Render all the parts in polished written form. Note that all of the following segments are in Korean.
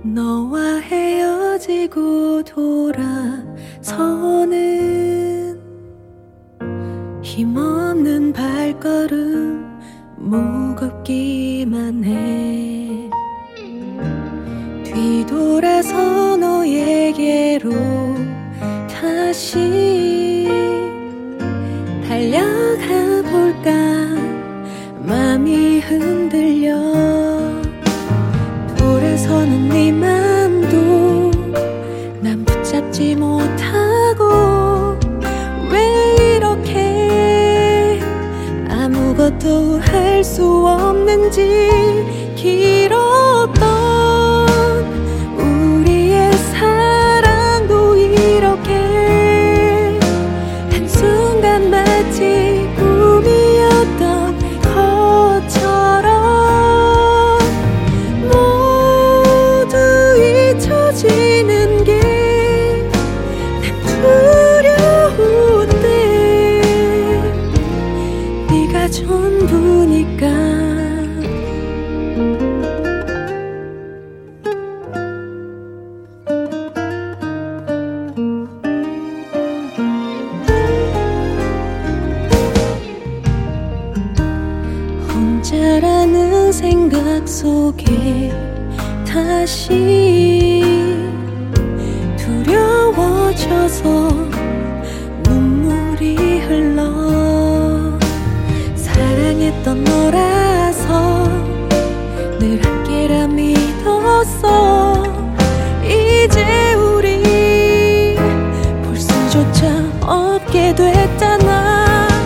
너와 헤어지고 돌아서는 힘없는 발걸음 무겁기만 해. 뒤돌아서 너에게로 다시 달려가 볼까 맘이 흔들려. 돌아서는 네 맘도 난 붙잡지 못하고 왜 이렇게 아무것도 할 수 없는지. 길었던 우리의 사랑도 이렇게 한순간 마치 꿈이었던 것처럼 모두 잊혀지는 게 난 두려운데 네가 전부니까. 혼자라는 생각 속에 다시 두려워져서 눈물이 흘러. 사랑했던 너라서 늘 함께라 믿었어. 이제 우리 볼 수조차 없게 됐잖아.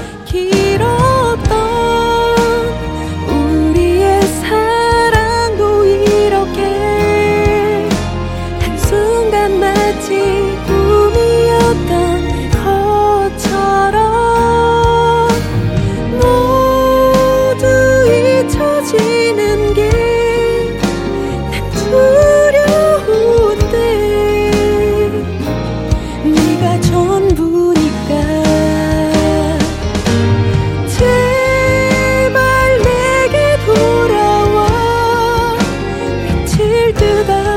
꿈이었던 것처럼 모두 잊혀지는 게 난 두려운데 네가 전부니까. 제발 내게 돌아와. 미칠 듯